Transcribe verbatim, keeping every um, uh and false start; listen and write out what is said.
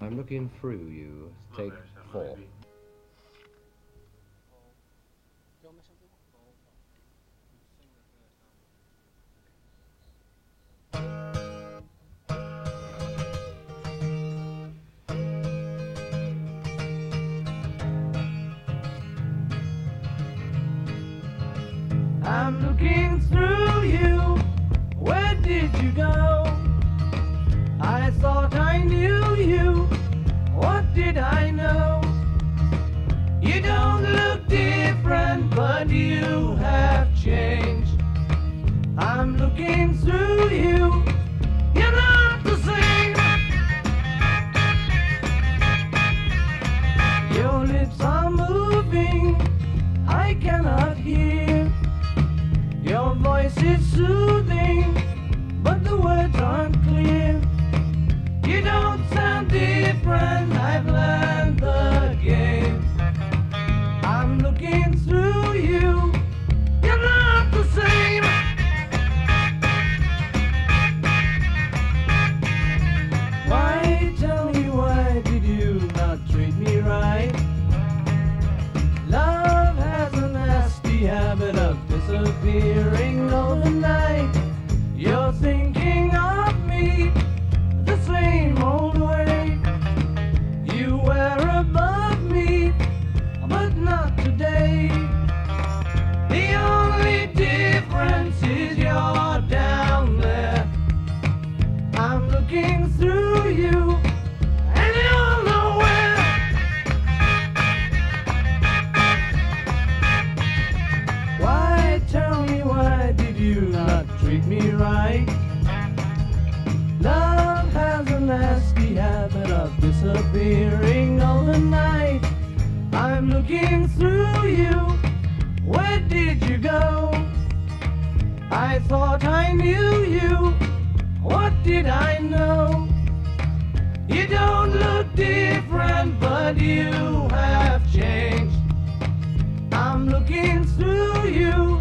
I'm looking through you. Take four. I'm looking through you. Where did you go? I thought I knew you. What did I know? You don't look different, but you have changed. I'm looking through you. You're not the same. Your lips are moving. I cannot hear. Your voice is soothing, but the words aren't clear. You don't sound different, I've learned the game. I'm looking through you, you're not the same. Why, tell me, why did you not treat me right? Love has a nasty habit of disappearing overnight. You're thinking of me the same old way. You were above me, but not today. The only difference is you're down there. I'm looking through you, and you're nowhere. Why, tell me, why did you not treat me right? Love has a nasty habit of disappearing overnight. I'm looking through you. Where did you go? I thought I knew you. What did I know? You don't look different, but you have changed. I'm looking through you.